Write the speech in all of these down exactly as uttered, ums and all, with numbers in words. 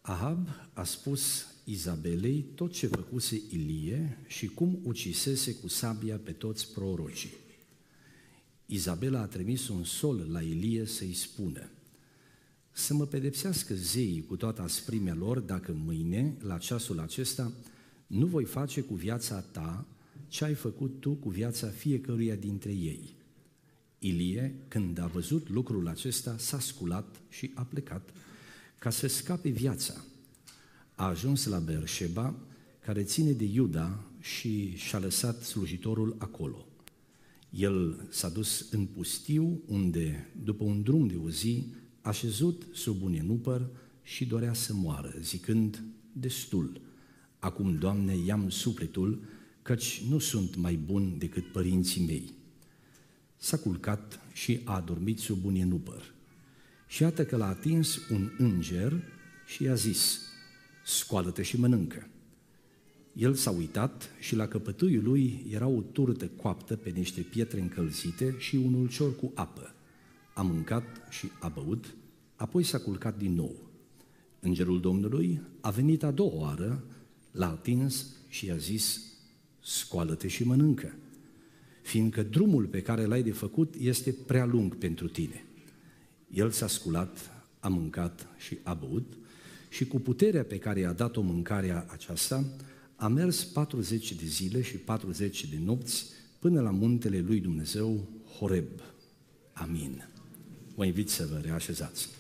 Ahab a spus Izabelei tot ce făcuse Ilie și cum ucisese cu sabia pe toți prorocii. Izabela a trimis un sol la Ilie să-i spună: să mă pedepsească zeii cu toată asprimea lor dacă mâine, la ceasul acesta, nu voi face cu viața ta ce ai făcut tu cu viața fiecăruia dintre ei. Ilie, când a văzut lucrul acesta, s-a sculat și a plecat ca să scape viața. A ajuns la Beersheba, care ține de Iuda, și și-a lăsat slujitorul acolo. El s-a dus în pustiu, unde, după un drum de o zi, a șezut sub un enupăr și dorea să moară, zicând: destul, acum, Doamne, ia-mi sufletul, căci nu sunt mai bun decât părinții mei. S-a culcat și a adormit sub un enupăr. Și iată că l-a atins un înger și i-a zis: scoală-te și mănâncă. El s-a uitat și la căpătâiul lui era o turtă coaptă pe niște pietre încălzite și un ulcior cu apă. A mâncat și a băut, apoi s-a culcat din nou. Îngerul Domnului a venit a doua oară, l-a atins și i-a zis: scoală-te și mănâncă, fiindcă drumul pe care l-ai de făcut este prea lung pentru tine. El s-a sculat, a mâncat și a băut și cu puterea pe care i-a dat-o mâncarea aceasta, a mers patruzeci de zile și patruzeci de nopți până la muntele lui Dumnezeu, Horeb. Amin. Vă invit să vă reașezați.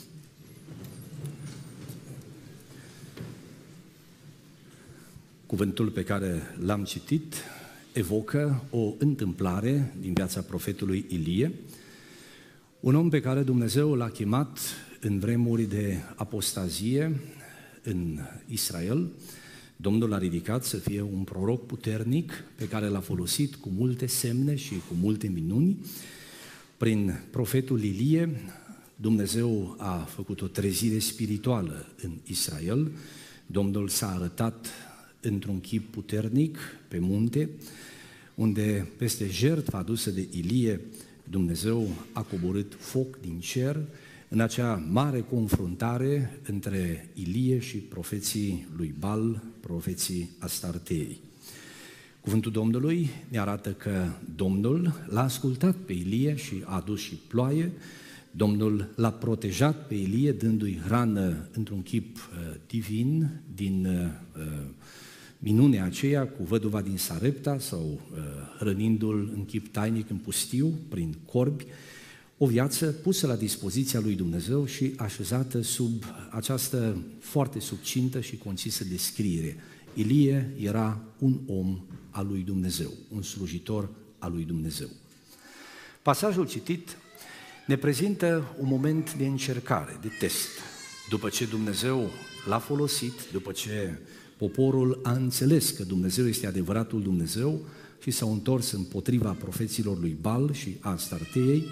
Cuvântul pe care l-am citit evocă o întâmplare din viața profetului Ilie, un om pe care Dumnezeu l-a chemat în vremuri de apostazie în Israel. Domnul l-a ridicat să fie un proroc puternic pe care l-a folosit cu multe semne și cu multe minuni. Prin profetul Ilie, Dumnezeu a făcut o trezire spirituală în Israel. Domnul s-a arătat într-un chip puternic pe munte, unde peste jertfa adusă de Ilie, Dumnezeu a coborât foc din cer în acea mare confruntare între Ilie și profeții lui Baal, profeții Astartei. Cuvântul Domnului ne arată că Domnul l-a ascultat pe Ilie și a adus și ploaie. Domnul l-a protejat pe Ilie, dându-i hrană într-un chip uh, divin, din uh, minunea aceea cu văduva din Sarepta sau uh, hrănindu-l în chip tainic în pustiu, prin corbi, o viață pusă la dispoziția lui Dumnezeu și așezată sub această foarte succintă și concisă descriere. Ilie era un om al lui Dumnezeu, un slujitor al lui Dumnezeu. Pasajul citit ne prezintă un moment de încercare, de test. După ce Dumnezeu l-a folosit, după ce poporul a înțeles că Dumnezeu este adevăratul Dumnezeu și s-au întors împotriva profeților lui Baal și a Astarteei,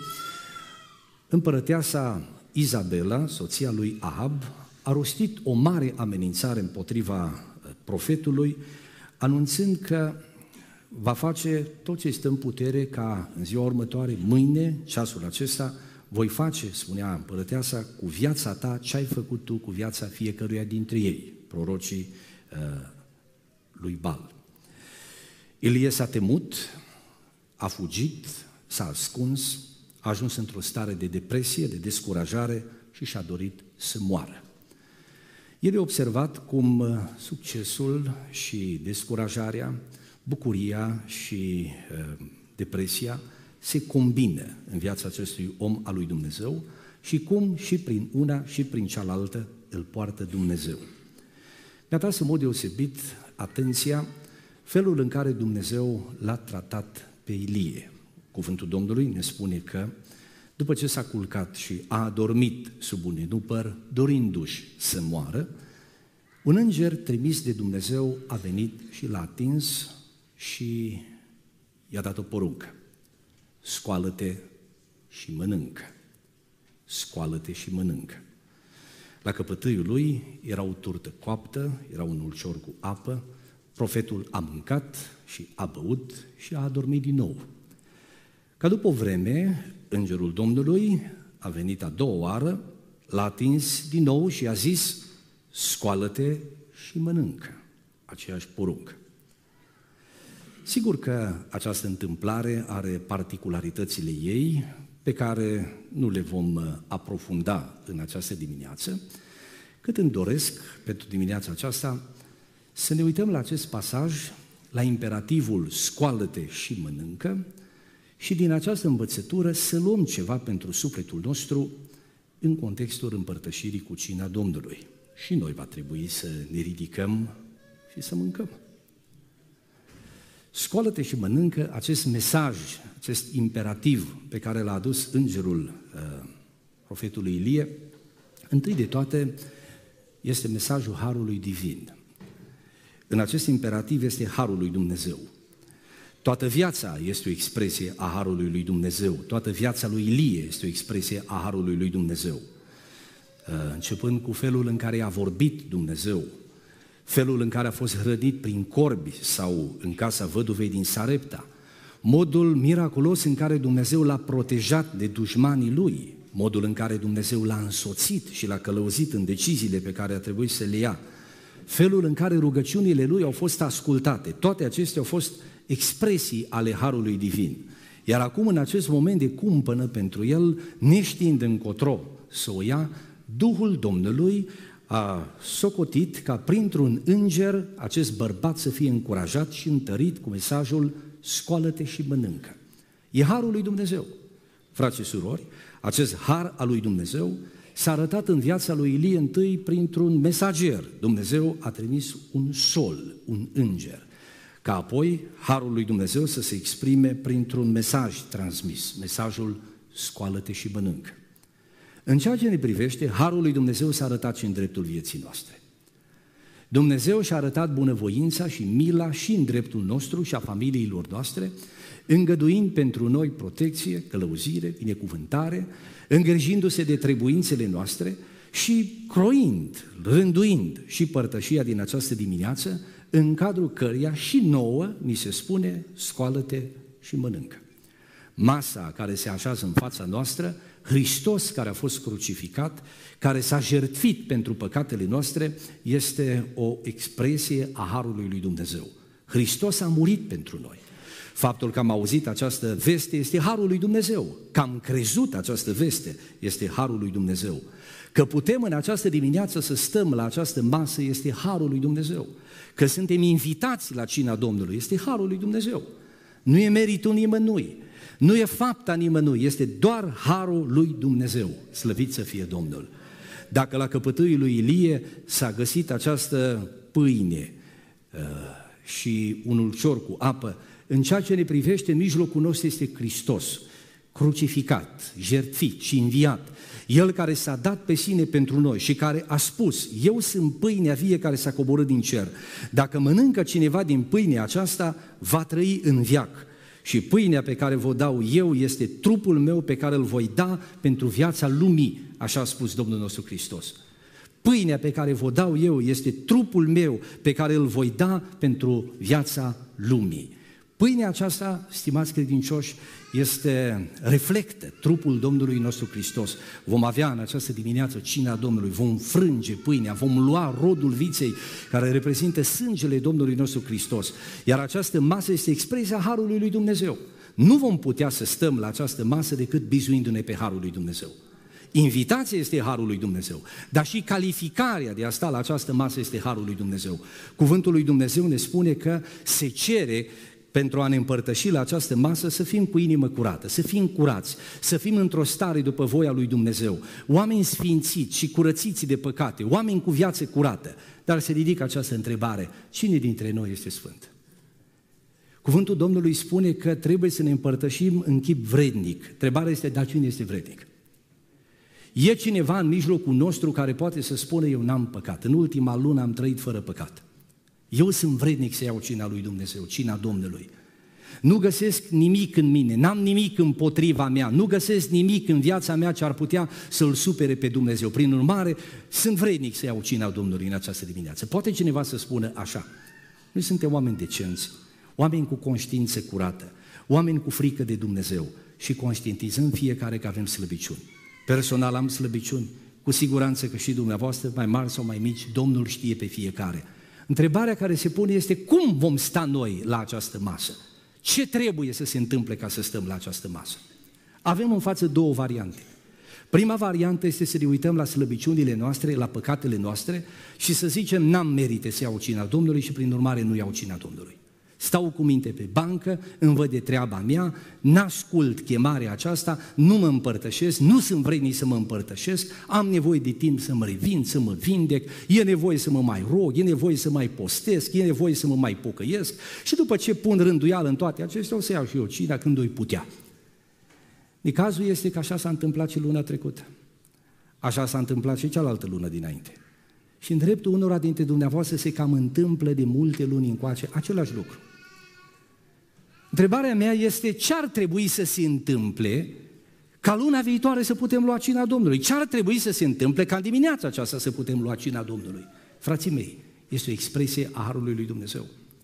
împărăteasa Izabela, soția lui Ahab, a rostit o mare amenințare împotriva profetului, anunțând că va face tot ce stă în putere ca în ziua următoare, mâine, ceasul acesta, voi face, spunea împărăteasa, cu viața ta ce ai făcut tu cu viața fiecăruia dintre ei, prorocii uh, lui Baal. Ilie s-a temut, a fugit, s-a ascuns, a ajuns într-o stare de depresie, de descurajare și și-a dorit să moară. El a observat cum succesul și descurajarea, bucuria și uh, depresia se combină în viața acestui om al lui Dumnezeu și cum și prin una și prin cealaltă îl poartă Dumnezeu. Mi-a tras în mod deosebit atenția felul în care Dumnezeu l-a tratat pe Ilie. Cuvântul Domnului ne spune că după ce s-a culcat și a adormit sub un enupăr, dorindu-și să moară, un înger trimis de Dumnezeu a venit și l-a atins și i-a dat o poruncă: scoală-te și mănâncă. Scoală-te și mănâncă. La căpătâiul lui era o turtă coaptă, era un ulcior cu apă, profetul a mâncat și a băut și a adormit din nou. Ca după o vreme, îngerul Domnului a venit a doua oară, l-a atins din nou și a zis: scoală-te și mănâncă, aceeași poruncă. Sigur că această întâmplare are particularitățile ei, pe care nu le vom aprofunda în această dimineață, cât îmi doresc pentru dimineața aceasta să ne uităm la acest pasaj, la imperativul scoală-te și mănâncă, și din această învățătură să luăm ceva pentru sufletul nostru în contextul împărtășirii cu cina Domnului. Și noi va trebui să ne ridicăm și să mâncăm. Scoală-te și mănâncă, acest mesaj, acest imperativ pe care l-a adus îngerul uh, profetului Ilie, întâi de toate este mesajul Harului Divin. În acest imperativ este Harul lui Dumnezeu. Toată viața este o expresie a Harului lui Dumnezeu. Toată viața lui Ilie este o expresie a Harului lui Dumnezeu. Începând cu felul în care a vorbit Dumnezeu, felul în care a fost hrănit prin corbi sau în casa văduvei din Sarepta, modul miraculos în care Dumnezeu l-a protejat de dușmanii lui, modul în care Dumnezeu l-a însoțit și l-a călăuzit în deciziile pe care a trebuit să le ia, felul în care rugăciunile lui au fost ascultate, toate acestea au fost expresii ale Harului Divin. Iar acum, în acest moment de cumpănă pentru el, neștiind încotro să o ia, Duhul Domnului a socotit ca printr-un înger acest bărbat să fie încurajat și întărit cu mesajul scoală-te și mănâncă. E Harul lui Dumnezeu. Frați și surori, acest Har al lui Dumnezeu s-a arătat în viața lui Ilie întâi printr-un mesager. Dumnezeu a trimis un sol, un înger, ca apoi Harul lui Dumnezeu să se exprime printr-un mesaj transmis, mesajul scoală-te și mănâncă. În ceea ce ne privește, Harul lui Dumnezeu s-a arătat și în dreptul vieții noastre. Dumnezeu și-a arătat bunăvoința și mila și în dreptul nostru și a familiilor noastre, îngăduind pentru noi protecție, călăuzire, binecuvântare, îngrijindu-se de trebuințele noastre și croind, rânduind și părtășia din această dimineață, în cadrul căreia și nouă ni se spune scoală-te și mănâncă. Masa care se așează în fața noastră, Hristos care a fost crucificat, care s-a jertfit pentru păcatele noastre, este o expresie a Harului lui Dumnezeu. Hristos a murit pentru noi. Faptul că am auzit această veste este Harul lui Dumnezeu. Că am crezut această veste este Harul lui Dumnezeu. Că putem în această dimineață să stăm la această masă este Harul lui Dumnezeu. Că suntem invitați la cina Domnului este Harul lui Dumnezeu. Nu e meritul nimănui, nu e fapta nimănui, este doar Harul lui Dumnezeu. Slăvit să fie Domnul! Dacă la căpătâiul lui Ilie s-a găsit această pâine uh, și un ulcior cu apă, în ceea ce ne privește, în mijlocul nostru este Hristos, crucificat, jertfit și înviat. El care s-a dat pe sine pentru noi și care a spus, eu sunt pâinea vie care s-a coborât din cer. Dacă mănâncă cineva din pâinea aceasta, va trăi în veac. Și pâinea pe care vă dau eu este trupul meu pe care îl voi da pentru viața lumii, așa a spus Domnul nostru Hristos. Pâinea pe care vă dau eu este trupul meu pe care îl voi da pentru viața lumii. Pâinea aceasta, stimați credincioși, este, reflectă trupul Domnului nostru Hristos. Vom avea în această dimineață cina Domnului, vom frânge pâinea, vom lua rodul viței care reprezintă sângele Domnului nostru Hristos. Iar această masă este expresia Harului lui Dumnezeu. Nu vom putea să stăm la această masă decât bizuindu-ne pe Harul lui Dumnezeu. Invitația este Harul lui Dumnezeu, dar și calificarea de a sta la această masă este Harul lui Dumnezeu. Cuvântul lui Dumnezeu ne spune că se cere pentru a ne împărtăși la această masă să fim cu inimă curată, să fim curați, să fim într-o stare după voia lui Dumnezeu, oameni sfințiți și curățiți de păcate, oameni cu viață curată. Dar se ridică această întrebare, cine dintre noi este sfânt? Cuvântul Domnului spune că trebuie să ne împărtășim în chip vrednic. Întrebarea este, dar cine este vrednic? E cineva în mijlocul nostru care poate să spună, eu n-am păcat, în ultima lună am trăit fără păcat. Eu sunt vrednic să iau cina lui Dumnezeu, cina Domnului. Nu găsesc nimic în mine, n-am nimic împotriva mea, nu găsesc nimic în viața mea ce ar putea să-L supere pe Dumnezeu. Prin urmare, sunt vrednic să iau cina Domnului în această dimineață. Poate cineva să spună așa, noi suntem oameni decenți, oameni cu conștiință curată, oameni cu frică de Dumnezeu și conștientizăm fiecare că avem slăbiciuni. Personal am slăbiciuni, Cu siguranță că și dumneavoastră, mai mari sau mai mici, Domnul știe pe fiecare. Întrebarea care se pune este cum vom sta noi la această masă? Ce trebuie să se întâmple ca să stăm la această masă? Avem în față două variante. Prima variantă este să ne uităm la slăbiciunile noastre, la păcatele noastre și să zicem n-am merite să iau cina Domnului și prin urmare nu iau cina Domnului. Stau cu minte pe bancă, îmi văd de treaba mea, n-ascult chemarea aceasta, nu mă împărtășesc, nu sunt vrednic să mă împărtășesc, am nevoie de timp să mă revin, să mă vindec, e nevoie să mă mai rog, e nevoie să mai postesc, e nevoie să mă mai pocăiesc și după ce pun rânduială în toate acestea o să iau și eu cina când o putea. Cazul este că așa s-a întâmplat și luna trecută. Așa s-a întâmplat și cealaltă lună dinainte. Și în dreptul unora dintre dumneavoastră se cam întâmplă de multe luni încoace același lucru. Întrebarea mea este ce ar trebui să se întâmple ca luna viitoare să putem lua cina Domnului? Ce ar trebui să se întâmple ca în dimineața aceasta să putem lua cina Domnului? Frații mei, este o expresie a Harului lui Dumnezeu.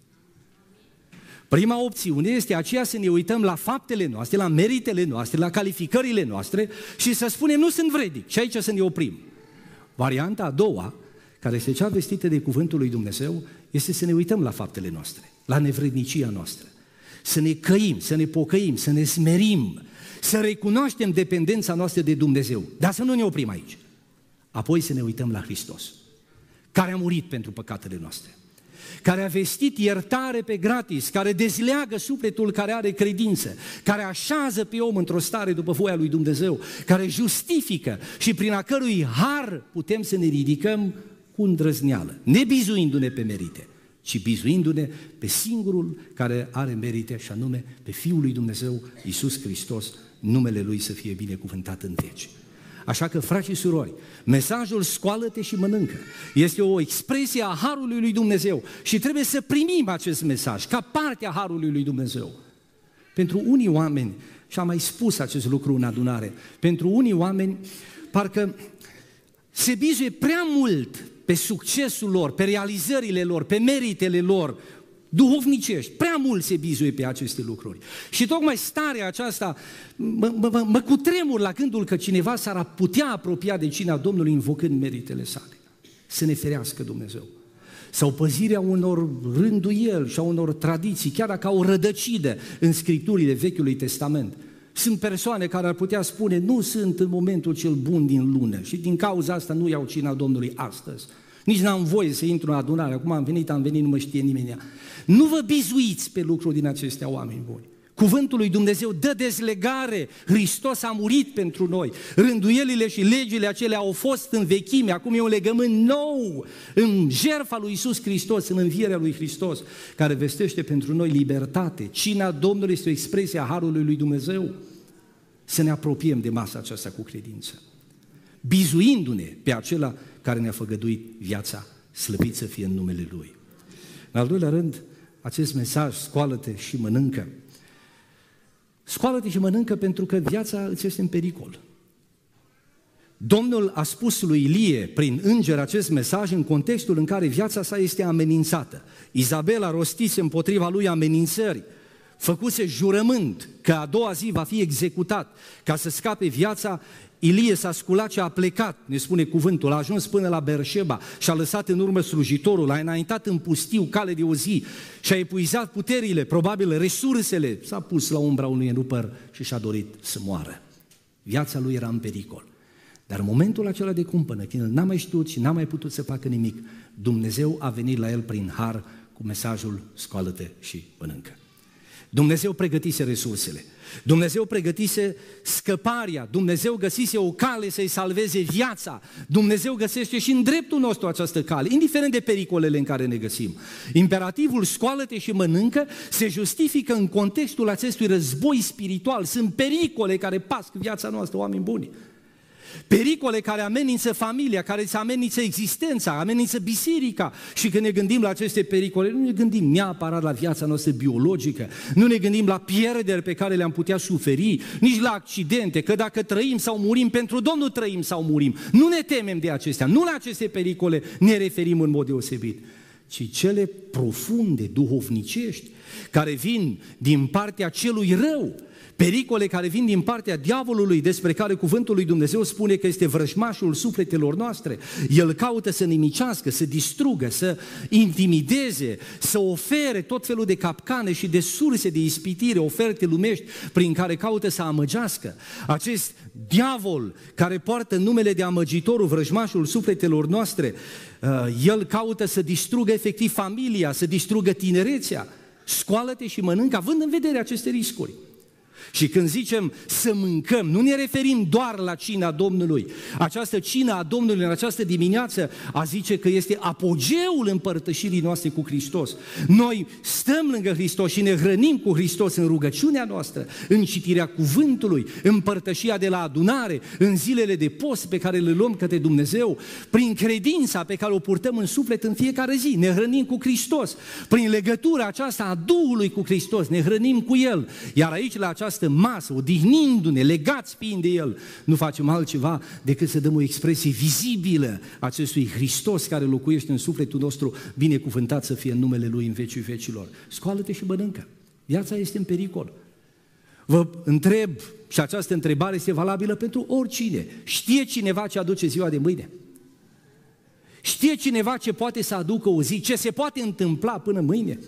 Prima opțiune este aceea să ne uităm la faptele noastre, la meritele noastre, la calificările noastre și să spunem nu sunt vrednic și aici să ne oprim. Varianta a doua, care este cea vestită de cuvântul lui Dumnezeu, este să ne uităm la faptele noastre, la nevrednicia noastră, să ne căim, să ne pocăim, să ne smerim, să recunoaștem dependența noastră de Dumnezeu, dar să nu ne oprim aici. Apoi să ne uităm la Hristos, care a murit pentru păcatele noastre, care a vestit iertare pe gratis, care dezleagă sufletul care are credință, care așează pe om într-o stare după voia lui Dumnezeu, care justifică și prin a cărui har putem să ne ridicăm cu îndrăzneală, nebizuindu-ne pe merite, ci bizuindu-ne pe singurul care are merite, și anume pe Fiul lui Dumnezeu, Iisus Hristos, numele Lui să fie binecuvântat în veci. Așa că, frați și surori, mesajul scoală-te și mănâncă este o expresie a Harului lui Dumnezeu și trebuie să primim acest mesaj ca parte a Harului lui Dumnezeu. Pentru unii oameni, și am mai spus acest lucru în adunare, pentru unii oameni parcă se bizuie prea mult pe succesul lor, pe realizările lor, pe meritele lor duhovnicești, prea mult se bizuie pe aceste lucruri. Și tocmai starea aceasta mă, mă, mă cutremur la gândul că cineva s-ar putea apropia de cina Domnului invocând meritele sale. Să ne ferească Dumnezeu. Sau păzirea unor rânduieli și a unor tradiții, chiar dacă au rădăcină în Scripturile Vechiului Testament. Sunt persoane care ar putea spune, nu sunt în momentul cel bun din lună și din cauza asta nu iau cina Domnului astăzi. Nici n-am voie să intru în adunare, acum am venit, am venit, nu mă știe nimeni. Nu vă bizuiți pe lucruri din acestea, oameni buni. Cuvântul lui Dumnezeu dă dezlegare, Hristos a murit pentru noi, rânduielile și legile acelea au fost în vechime, acum e un legământ nou, în jertfa lui Iisus Hristos, în învierea lui Hristos, care vestește pentru noi libertate. Cina Domnului este o expresie a Harului lui Dumnezeu. Să ne apropiem de masa aceasta cu credință, bizuindu-ne pe acela care ne-a făgăduit viața, slăvit să fie în numele Lui. În al doilea rând, acest mesaj, scoală-te și mănâncă. Scoală-te și mănâncă pentru că viața îți este în pericol. Domnul a spus lui Ilie prin înger acest mesaj în contextul în care viața sa este amenințată. Izabela rostise împotriva lui amenințări, făcuse jurământ că a doua zi va fi executat ca să scape viața. Ilie s-a sculat și a plecat, ne spune cuvântul, a ajuns până la Beersheba și a lăsat în urmă slujitorul, a înaintat în pustiu cale de o zi și a epuizat puterile, probabil resursele, s-a pus la umbra unui înrupăr și și-a dorit să moară. Viața lui era în pericol. Dar în momentul acela de cumpănă, când el n-a mai știut și n-a mai putut să facă nimic, Dumnezeu a venit la el prin har cu mesajul scoală-te și mănâncă. Dumnezeu pregătise resursele, Dumnezeu pregătise scăparea, Dumnezeu găsise o cale să-i salveze viața, Dumnezeu găsește și în dreptul nostru această cale, indiferent de pericolele în care ne găsim. Imperativul scoală-te și mănâncă se justifică în contextul acestui război spiritual, sunt pericole care pasc viața noastră, oameni buni. Pericole care amenință familia, care îți amenință existența, amenință biserica. Și când ne gândim la aceste pericole, nu ne gândim neapărat la viața noastră biologică, nu ne gândim la pierderi pe care le-am putea suferi, nici la accidente, că dacă trăim sau murim, pentru Domnul trăim sau murim. Nu ne temem de acestea, nu la aceste pericole ne referim în mod deosebit, ci cele profunde, duhovnicești, care vin din partea celui rău, pericole care vin din partea diavolului, despre care cuvântul lui Dumnezeu spune că este vrăjmașul sufletelor noastre. El caută să nimicească, să distrugă, să intimideze, să ofere tot felul de capcane și de surse de ispitire, oferte lumești prin care caută să amăgească. Acest diavol care poartă numele de amăgitorul, vrăjmașul sufletelor noastre, el caută să distrugă efectiv familia, să distrugă tinerețea. Scoală-te și mănâncă, având în vedere aceste riscuri. Și când zicem să mâncăm, nu ne referim doar la cina Domnului. Această cină a Domnului în această dimineață a zice că este apogeul împărtășirii noastre cu Hristos. Noi stăm lângă Hristos și ne hrănim cu Hristos în rugăciunea noastră, în citirea cuvântului, în părtășia de la adunare, în zilele de post pe care le luăm către Dumnezeu, prin credința pe care o purtăm în suflet în fiecare zi. Ne hrănim cu Hristos, prin legătura aceasta a Duhului cu Hristos, ne hrănim cu El. Iar aici, la această masă, odihnindu-ne, legați fiind de El, nu facem altceva decât să dăm o expresie vizibilă acestui Hristos care locuiește în sufletul nostru, binecuvântat să fie în numele Lui în vecii vecilor. Scoală-te și mănâncă. Viața este în pericol. Vă întreb, și această întrebare este valabilă pentru oricine. Știe cineva ce aduce ziua de mâine? Știe cineva ce poate să aducă o zi? Ce se poate întâmpla până mâine?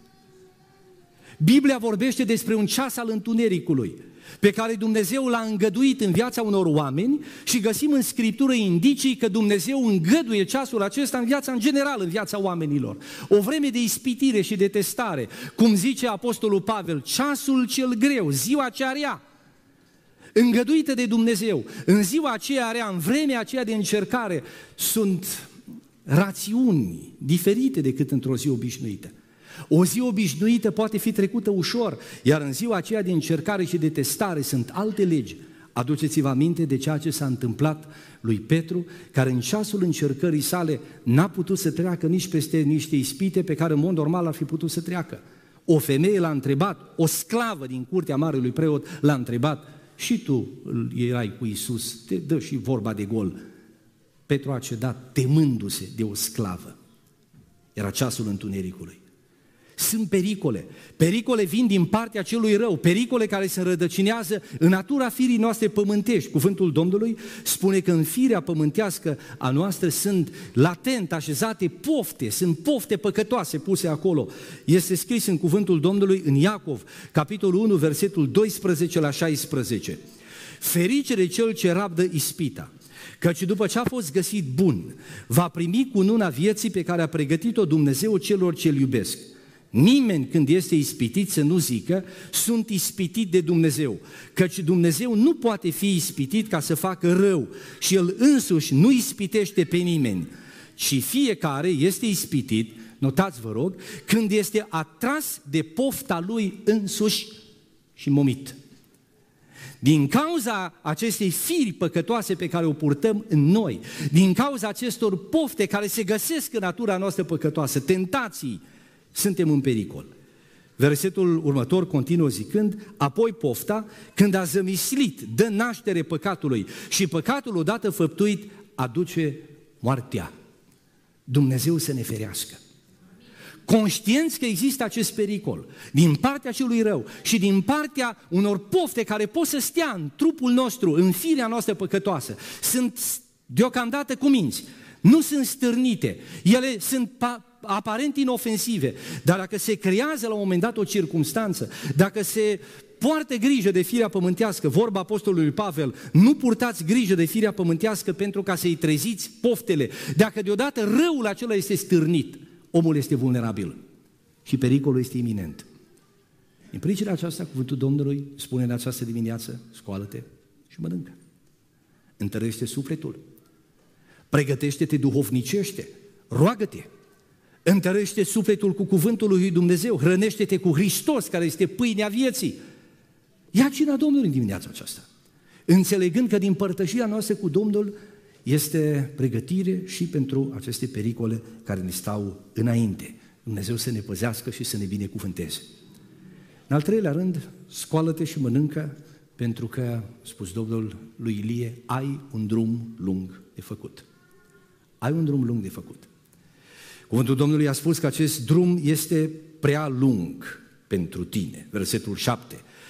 Biblia vorbește despre un ceas al întunericului pe care Dumnezeu l-a îngăduit în viața unor oameni și găsim în Scriptură indicii că Dumnezeu îngăduie ceasul acesta în viața în general, în viața oamenilor. O vreme de ispitire și de testare, cum zice Apostolul Pavel, ceasul cel greu, ziua cea rea, îngăduită de Dumnezeu. În ziua aceea rea, în vremea aceea de încercare, sunt rațiuni diferite decât într-o zi obișnuită. O zi obișnuită poate fi trecută ușor, iar în ziua aceea de încercare și de testare sunt alte legi. Aduceți-vă aminte de ceea ce s-a întâmplat lui Petru, care în ceasul încercării sale n-a putut să treacă nici peste niște ispite pe care în mod normal ar fi putut să treacă. O femeie l-a întrebat, o sclavă din curtea marelui preot l-a întrebat, și tu erai cu Iisus, te dă și vorba de gol. Petru a cedat temându-se de o sclavă. Era ceasul întunericului. Sunt pericole. Pericole vin din partea celui rău, pericole care se rădăcinează în natura firii noastre pământești. Cuvântul Domnului spune că în firea pământească a noastră sunt latent așezate pofte, sunt pofte păcătoase puse acolo. Este scris în cuvântul Domnului în Iacov, capitolul unu, versetul doisprezece la șaisprezece. Ferice de cel ce rabdă ispita, căci după ce a fost găsit bun, va primi cununa vieții pe care a pregătit-o Dumnezeu celor ce-L iubesc. Nimeni când este ispitit să nu zică, sunt ispitit de Dumnezeu, căci Dumnezeu nu poate fi ispitit ca să facă rău și El însuși nu ispitește pe nimeni, ci fiecare este ispitit, notați vă rog, când este atras de pofta lui însuși și momit. Din cauza acestei firi păcătoase pe care o purtăm în noi, din cauza acestor pofte care se găsesc în natura noastră păcătoasă, tentații, suntem în pericol. Versetul următor continuă zicând, apoi pofta, când a zămislit, dă naștere păcatului și păcatul odată făptuit aduce moartea. Dumnezeu să ne ferească. Conștienți că există acest pericol din partea celui rău și din partea unor pofte care pot să stea în trupul nostru, în firea noastră păcătoasă, sunt deocamdată cuminți, nu sunt stârnite, ele sunt aparent inofensive, dar dacă se creează la un moment dat o circumstanță, dacă se poartă grijă de firea pământească, vorba apostolului Pavel, nu purtați grijă de firea pământească pentru ca să-i treziți poftele, dacă deodată răul acela este stârnit, omul este vulnerabil și pericolul este iminent. În pricina aceasta, cuvântul Domnului spune în această dimineață, scoală-te și mănâncă. Întărește sufletul, pregătește-te duhovnicește, roagă-te, întărește sufletul cu cuvântul lui Dumnezeu, hrănește-te cu Hristos, care este pâinea vieții. Ia cina Domnului în dimineața aceasta, înțelegând că din părtășia noastră cu Domnul este pregătire și pentru aceste pericole care ne stau înainte. Dumnezeu să ne păzească și să ne binecuvânteze. În al treilea rând, scoală-te și mănâncă, pentru că, spus Domnul lui Ilie, ai un drum lung de făcut. Ai un drum lung de făcut. Cuvântul Domnului a spus că acest drum este prea lung pentru tine. Versetul șapte.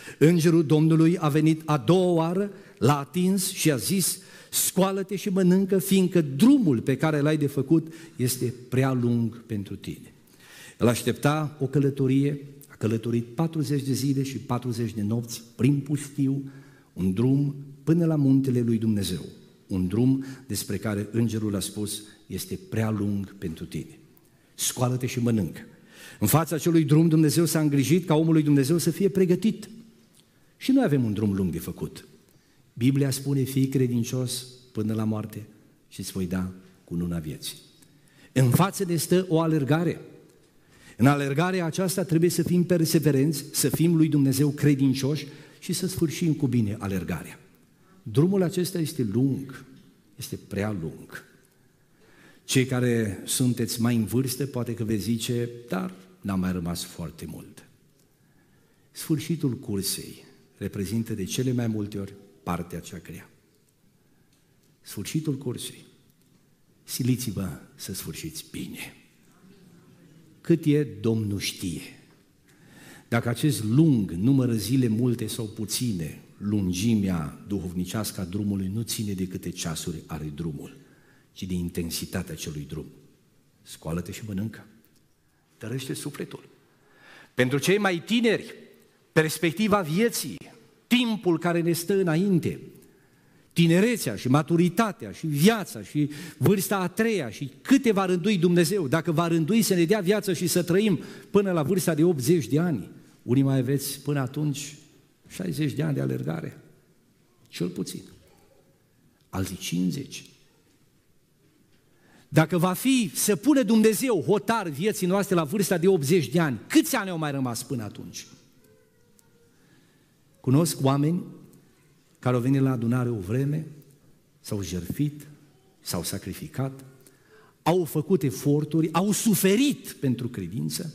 Îngerul Domnului a venit a doua oară, l-a atins și a zis: scoală-te și mănâncă, fiindcă drumul pe care l-ai de făcut este prea lung pentru tine. El aștepta o călătorie, a călătorit patruzeci de zile și patruzeci de nopți prin pustiu, un drum până la muntele lui Dumnezeu, un drum despre care îngerul a spus: este prea lung pentru tine. Scoală-te și mănâncă. În fața acelui drum Dumnezeu s-a îngrijit ca omul lui Dumnezeu să fie pregătit. Și noi avem un drum lung de făcut. Biblia spune: fii credincios până la moarte și îți voi da cununa vieții. În față ne stă o alergare. În alergarea aceasta trebuie să fim perseverenți, să fim lui Dumnezeu credincioși și să sfârșim cu bine alergarea. Drumul acesta este lung, este prea lung. Cei care sunteți mai în vârstă poate că veți zice: dar n-a mai rămas foarte mult. Sfârșitul cursei reprezintă de cele mai multe ori partea cea grea. Sfârșitul cursei. Siliți-vă să sfârșiți bine. Cât e, Domnul știe. Dacă acest lung numără zile multe sau puține, lungimea duhovnicească a drumului nu ține de câte ceasuri are drumul, ci de intensitatea acelui drum. Scoală-te și mănâncă. Tărește sufletul. Pentru cei mai tineri, perspectiva vieții, timpul care ne stă înainte, tinerețea și maturitatea și viața și vârsta a treia și câte va rândui Dumnezeu, dacă va rândui să ne dea viață și să trăim până la vârsta de optzeci de ani. Unii mai aveți până atunci șaizeci de ani de alergare, cel puțin, alții cincizeci. Dacă va fi să pune Dumnezeu hotar vieții noastre la vârsta de optzeci de ani, câți ani au mai rămas până atunci? Cunosc oameni care au venit la adunare o vreme, s-au jertfit, s-au sacrificat, au făcut eforturi, au suferit pentru credință,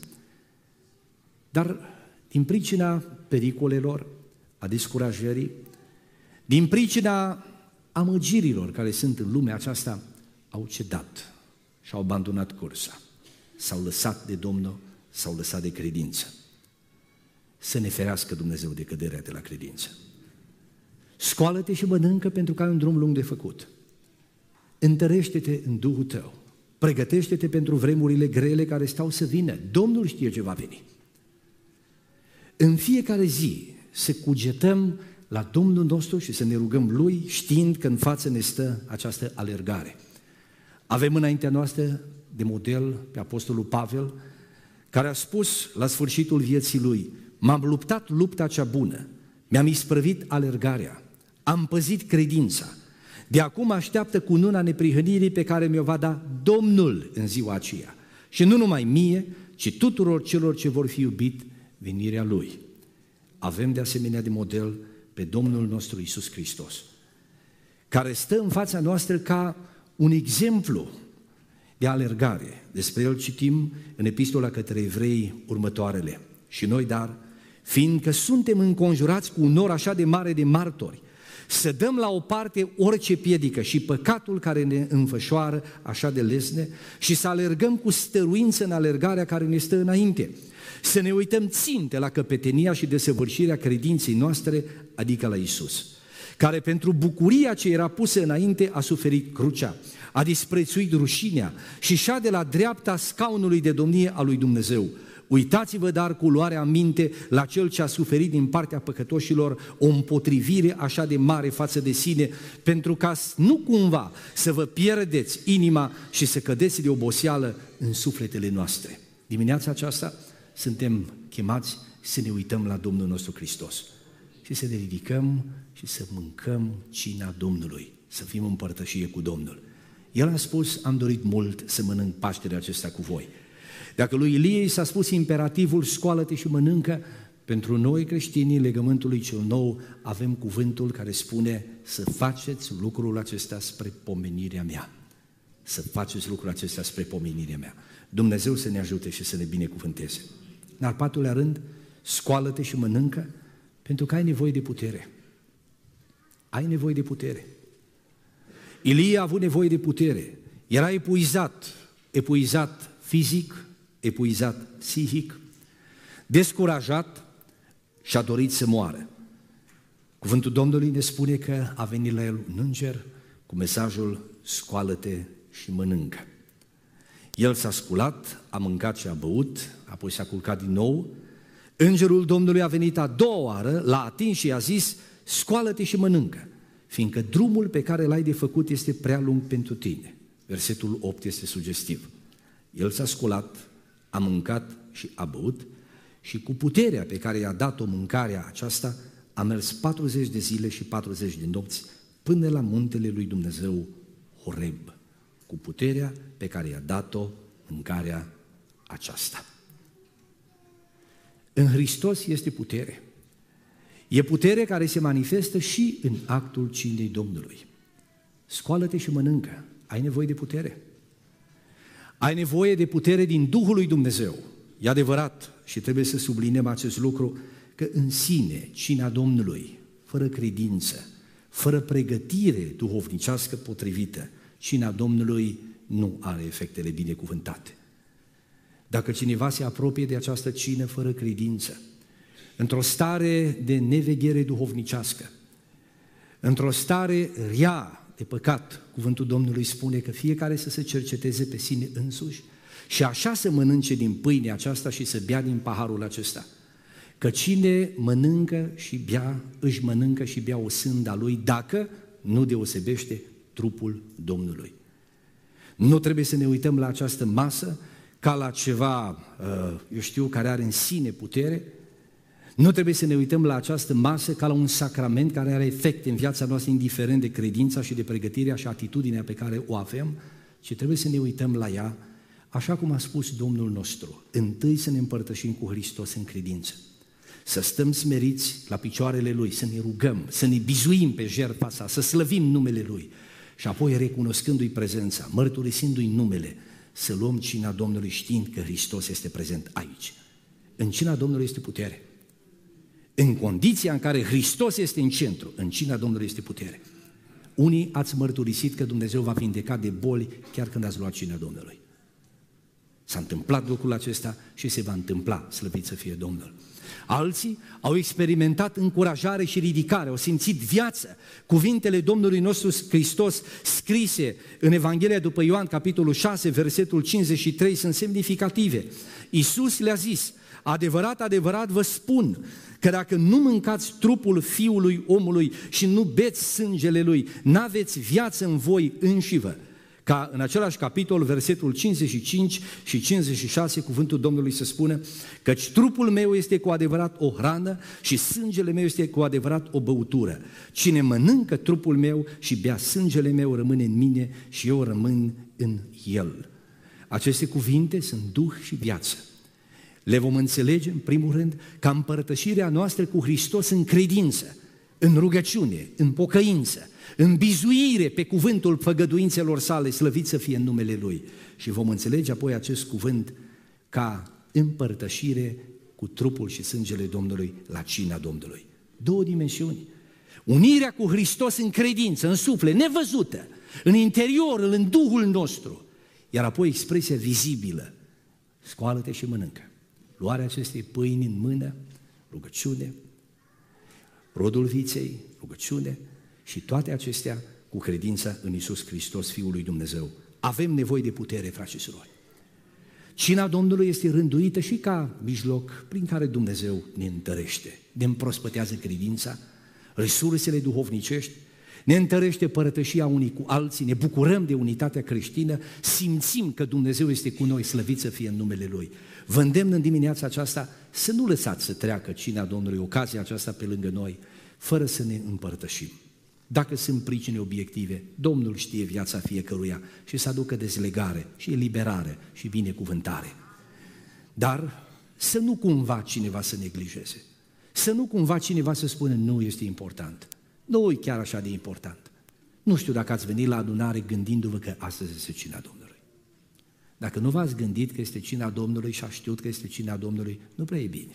dar din pricina pericolelor, a descurajării, din pricina amăgirilor care sunt în lumea aceasta, au cedat și au abandonat cursa. S-au lăsat de Domnul, s-au lăsat de credință. Să ne ferească Dumnezeu de căderea de la credință. Scoală-te și mănâncă, pentru că ai un drum lung de făcut. Întărește-te în Duhul tău. Pregătește-te pentru vremurile grele care stau să vină. Domnul știe ce va veni. În fiecare zi să cugetăm la Domnul nostru și să ne rugăm Lui, știind că în față ne stă această alergare. Avem înaintea noastră de model pe Apostolul Pavel, care a spus la sfârșitul vieții lui: m-am luptat lupta cea bună, mi-am isprăvit alergarea, am păzit credința, de acum așteaptă cununa neprihănirii pe care mi-o va da Domnul în ziua aceea. Și nu numai mie, ci tuturor celor ce vor fi iubit venirea Lui. Avem de asemenea de model pe Domnul nostru Iisus Hristos, care stă în fața noastră ca un exemplu de alergare. Despre El citim în Epistola către Evrei următoarele: și noi, dar, fiindcă suntem înconjurați cu un nor așa de mare de martori, să dăm la o parte orice piedică și păcatul care ne înfășoară așa de lesne și să alergăm cu stăruință în alergarea care ne stă înainte. Să ne uităm ținte la căpetenia și desăvârșirea credinței noastre, adică la Iisus, care pentru bucuria ce era pusă înainte a suferit crucea, a disprețuit rușinea și șade la dreapta scaunului de domnie a lui Dumnezeu. Uitați-vă dar cu luarea minte la Cel ce a suferit din partea păcătoșilor o împotrivire așa de mare față de sine, pentru ca nu cumva să vă pierdeți inima și să cădeți de oboseală în sufletele noastre. Dimineața aceasta suntem chemați să ne uităm la Domnul nostru Hristos și să ne ridicăm și să mâncăm cina Domnului, să fim în părtășie cu Domnul. El a spus: am dorit mult să mănânc Paștele acesta cu voi. Dacă lui Ilie s-a spus imperativul scoală-te și mănâncă, pentru noi creștinii legământului cel nou avem cuvântul care spune să faceți lucrul acesta spre pomenirea mea. Să faceți lucrul acesta spre pomenirea mea. Dumnezeu să ne ajute și să ne binecuvânteze. În al patrulea rând, scoală-te și mănâncă, pentru că ai nevoie de putere. Ai nevoie de putere. Ilie a avut nevoie de putere. Era epuizat, epuizat fizic, epuizat psihic, descurajat, și a dorit să moară. Cuvântul Domnului ne spune că a venit la el un înger cu mesajul: scoală-te și mănâncă. El s-a sculat, a mâncat și a băut, apoi s-a culcat din nou. Îngerul Domnului a venit a doua oară, l-a atins și i-a zis: scoală-te și mănâncă, fiindcă drumul pe care l-ai de făcut este prea lung pentru tine. Versetul opt este sugestiv. El s-a sculat, a mâncat și a băut și cu puterea pe care i-a dat-o mâncarea aceasta a mers patruzeci de zile și patruzeci de nopți până la muntele lui Dumnezeu Horeb, cu puterea pe care i-a dat-o mâncarea aceasta. În Hristos este putere. E putere care se manifestă și în actul cinei Domnului. Scoală-te și mănâncă. Ai nevoie de putere. Ai nevoie de putere din Duhul lui Dumnezeu. E adevărat și trebuie să subliniem acest lucru, că în sine cina Domnului, fără credință, fără pregătire duhovnicească potrivită, cina Domnului nu are efectele binecuvântate. Dacă cineva se apropie de această cină fără credință, într-o stare de neveghere duhovnicească, într-o stare rea de păcat, cuvântul Domnului spune că fiecare să se cerceteze pe sine însuși și așa să mănânce din pâinea aceasta și să bea din paharul acesta. Că cine mănâncă și bea, își mănâncă și bea o sânda lui, dacă nu deosebește trupul Domnului. Nu trebuie să ne uităm la această masă ca la ceva, eu știu, care are în sine putere. Nu trebuie să ne uităm la această masă ca la un sacrament care are efecte în viața noastră, indiferent de credința și de pregătirea și atitudinea pe care o avem, ci trebuie să ne uităm la ea, așa cum a spus Domnul nostru, întâi să ne împărtășim cu Hristos în credință, să stăm smeriți la picioarele Lui, să ne rugăm, să ne bizuim pe jertfa sa, să slăvim numele Lui și apoi, recunoscându-i prezența, mărturisindu-i numele, să luăm cina Domnului știind că Hristos este prezent aici. În cina Domnului este putere. În condiția în care Hristos este în centru, în cina Domnului este putere. Unii ați mărturisit că Dumnezeu va vindeca de boli chiar când ați luat cina Domnului. S-a întâmplat lucrul acesta și se va întâmpla, slăvit să fie Domnul. Alții au experimentat încurajare și ridicare, au simțit viață. Cuvintele Domnului nostru Hristos scrise în Evanghelia după Ioan, capitolul șase, versetul cincizeci și trei, sunt semnificative. Iisus le-a zis: adevărat, adevărat vă spun că dacă nu mâncați trupul Fiului omului și nu beți sângele Lui, n-aveți viață în voi înșivă. Ca în același capitol, versetul cincizeci și cinci și cincizeci și șase, cuvântul Domnului se spune: căci trupul meu este cu adevărat o hrană și sângele meu este cu adevărat o băutură. Cine mănâncă trupul meu și bea sângele meu rămâne în mine și eu rămân în el. Aceste cuvinte sunt duh și viață. Le vom înțelege, în primul rând, ca împărtășirea noastră cu Hristos în credință, în rugăciune, în pocăință, în bizuire pe cuvântul făgăduințelor sale, slăvit să fie în numele Lui. Și vom înțelege apoi acest cuvânt ca împărtășire cu trupul și sângele Domnului la cina Domnului. Două dimensiuni. Unirea cu Hristos în credință, în suflet, nevăzută, în interiorul, în Duhul nostru. Iar apoi expresia vizibilă: scoală-te și mănâncă. Luarea acestei pâini în mână, rugăciune, rodul viței, rugăciune, și toate acestea cu credința în Iisus Hristos, Fiul lui Dumnezeu. Avem nevoie de putere, frați și surori. Cina Domnului este rânduită și ca mijloc prin care Dumnezeu ne întărește, ne împrospătează credința, resursele duhovnicești, ne întărește părătășia unii cu alții, ne bucurăm de unitatea creștină, simțim că Dumnezeu este cu noi, slăvit să fie în numele Lui. Vă îndemn în dimineața aceasta să nu lăsați să treacă cina Domnului, ocazia aceasta pe lângă noi, fără să ne împărtășim. Dacă sunt pricine obiective, Domnul știe viața fiecăruia și să aducă dezlegare și eliberare și binecuvântare. Dar să nu cumva cineva să neglijeze, să nu cumva cineva să spună nu este important, nu e chiar așa de important. Nu știu dacă ați venit la adunare gândindu-vă că astăzi este cina Domnului. Dacă nu v-ați gândit că este cina Domnului și a știut că este cina Domnului, nu prea e bine.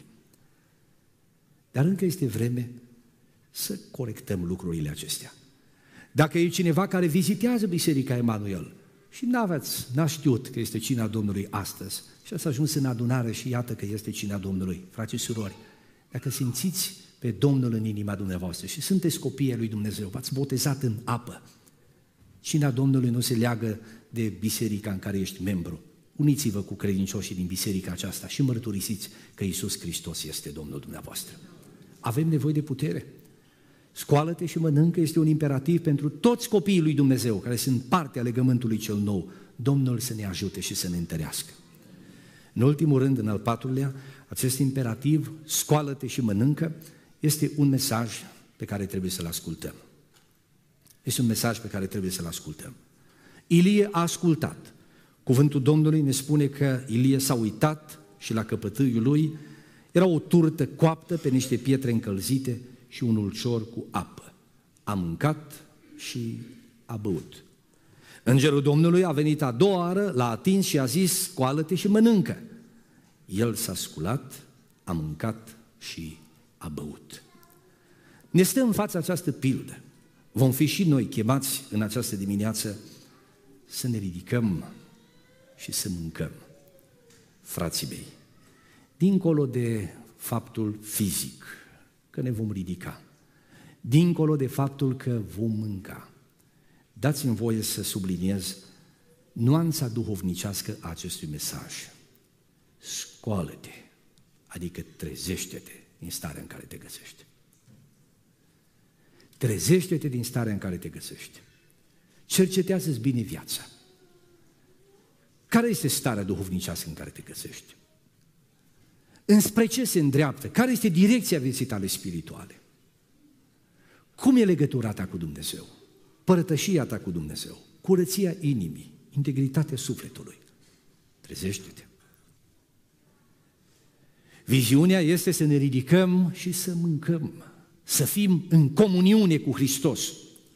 Dar încă este vreme să corectăm lucrurile acestea. Dacă e cineva care vizitează Biserica Emanuel și n-aveți, n-a știut că este cina Domnului astăzi și ați ajuns în adunare și iată că este cina Domnului, frați și surori, dacă simțiți pe Domnul în inima dumneavoastră și sunteți copiii lui Dumnezeu, v-ați botezat în apă, cina Domnului nu se leagă de biserica în care ești membru. Uniți-vă cu credincioșii din biserica aceasta și mărturisiți că Iisus Hristos este Domnul dumneavoastră. Avem nevoie de putere. Scoală-te și mănâncă este un imperativ pentru toți copiii lui Dumnezeu care sunt parte a legământului cel nou. Domnul să ne ajute și să ne întărească. În ultimul rând, în al patrulea, acest imperativ, scoală-te și mănâncă, este un mesaj pe care trebuie să-l ascultăm. Este un mesaj pe care trebuie să-l ascultăm. Ilie a ascultat. Cuvântul Domnului ne spune că Ilie s-a uitat și la căpătâiul lui era o turtă coaptă pe niște pietre încălzite și un ulcior cu apă. A mâncat și a băut. Îngerul Domnului a venit a doua oară, l-a atins și a zis, scoală-te și mănâncă. El s-a sculat, a mâncat și a băut. Ne stă în fața această pildă. Vom fi și noi chemați în această dimineață să ne ridicăm și să mâncăm. Frații mei, dincolo de faptul fizic, că ne vom ridica, dincolo de faptul că vom mânca, dați-mi voie să subliniez nuanța duhovnicească a acestui mesaj. Scoală-te, adică trezește-te din starea în care te găsești. Trezește-te din starea în care te găsești. Cercetează-ți bine viața. Care este starea duhovnicească în care te găsești? Înspre ce se îndreaptă? Care este direcția vieții tale spirituale? Cum e legătura ta cu Dumnezeu? Părătășia ta cu Dumnezeu? Curăția inimii? Integritatea sufletului? Trezește-te! Viziunea este să ne ridicăm și să mâncăm, să fim în comuniune cu Hristos.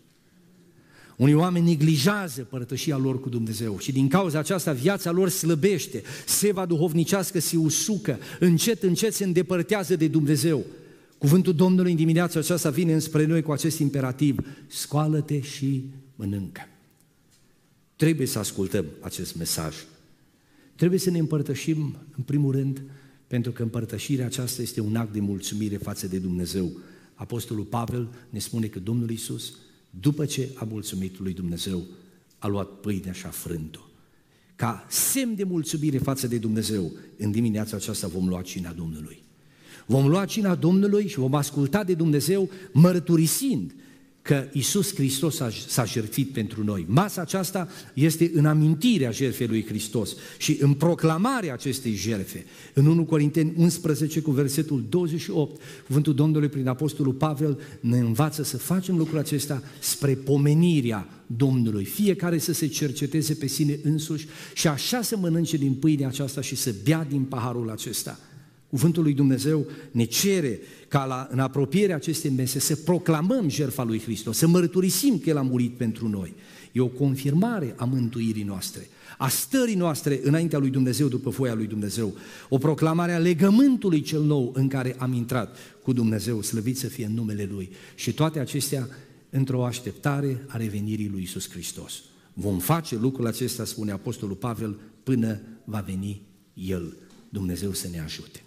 Unii oameni neglijează părătășia lor cu Dumnezeu și din cauza aceasta viața lor slăbește, seva duhovnicească se usucă, încet, încet se îndepărtează de Dumnezeu. Cuvântul Domnului în dimineața aceasta vine înspre noi cu acest imperativ, scoală-te și mănâncă. Trebuie să ascultăm acest mesaj. Trebuie să ne împărtășim, în primul rând, pentru că împărtășirea aceasta este un act de mulțumire față de Dumnezeu. Apostolul Pavel ne spune că Domnul Iisus, după ce a mulțumit lui Dumnezeu, a luat pâinea și a frânt-o. Ca semn de mulțumire față de Dumnezeu, în dimineața aceasta vom lua cina Domnului. Vom lua cina Domnului și vom asculta de Dumnezeu mărturisind că Iisus Hristos s-a jertfit pentru noi. Masa aceasta este în amintirea jertfei lui Hristos și în proclamarea acestei jertfe. În întâi Corinteni unsprezece cu versetul douăzeci și opt, cuvântul Domnului prin Apostolul Pavel ne învață să facem lucrul acesta spre pomenirea Domnului. Fiecare să se cerceteze pe sine însuși și așa să mănânce din pâinea aceasta și să bea din paharul acesta. Cuvântul lui Dumnezeu ne cere ca la, în apropierea acestei mese să proclamăm jertfa lui Hristos, să mărturisim că El a murit pentru noi. E o confirmare a mântuirii noastre, a stării noastre înaintea lui Dumnezeu după voia lui Dumnezeu, o proclamare a legământului cel nou în care am intrat cu Dumnezeu, slăvit să fie în numele Lui. Și toate acestea într-o așteptare a revenirii lui Iisus Hristos. Vom face lucrul acesta, spune Apostolul Pavel, până va veni El. Dumnezeu să ne ajute.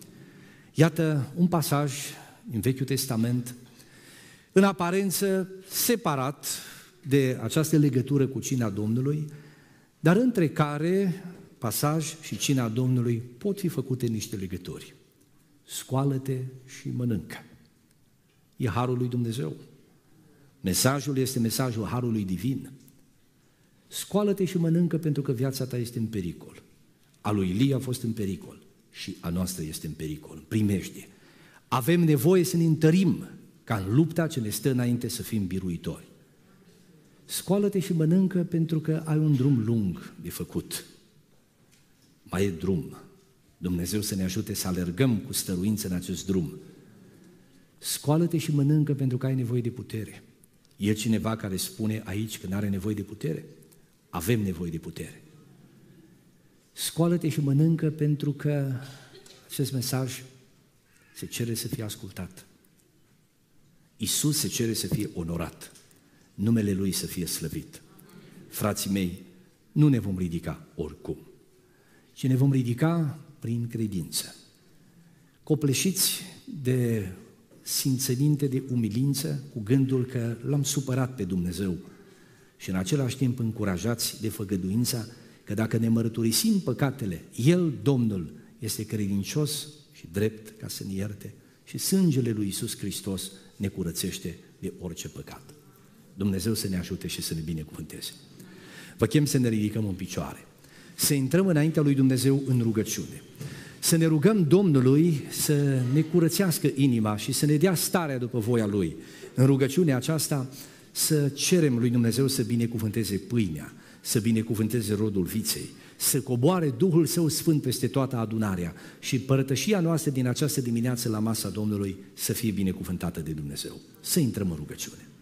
Iată un pasaj în Vechiul Testament, în aparență separat de această legătură cu cina Domnului, dar între care pasaj și cina Domnului pot fi făcute niște legături. Scoală-te și mănâncă. E harul lui Dumnezeu. Mesajul este mesajul harului divin. Scoală-te și mănâncă pentru că viața ta este în pericol. A lui Ilie a fost în pericol. Și a noastră este în pericol, primește. Avem nevoie să ne întărim ca în lupta ce ne stă înainte să fim biruitori. Scoală-te și mănâncă pentru că ai un drum lung de făcut. Mai e drum. Dumnezeu să ne ajute să alergăm cu stăruință în acest drum. Scoală-te și mănâncă pentru că ai nevoie de putere. E cineva care spune aici că nu are nevoie de putere? Avem nevoie de putere. Scoală-te și mănâncă pentru că acest mesaj se cere să fie ascultat. Iisus se cere să fie onorat, numele Lui să fie slăvit. Frații mei, nu ne vom ridica oricum, ci ne vom ridica prin credință. copleșiți de simțăminte de umilință, cu gândul că l-am supărat pe Dumnezeu și în același timp încurajați de făgăduința că dacă ne mărturisim păcatele, El, Domnul, este credincios și drept ca să ne ierte și sângele lui Iisus Hristos ne curățește de orice păcat. Dumnezeu să ne ajute și să ne binecuvânteze. Vă chem să ne ridicăm în picioare, să intrăm înaintea lui Dumnezeu în rugăciune, să ne rugăm Domnului să ne curățească inima și să ne dea starea după voia Lui. În rugăciunea aceasta să cerem lui Dumnezeu să binecuvânteze pâinea, să binecuvânteze rodul viței, să coboare Duhul Său Sfânt peste toată adunarea și părătășia noastră din această dimineață la masa Domnului să fie binecuvântată de Dumnezeu. Să intrăm în rugăciune.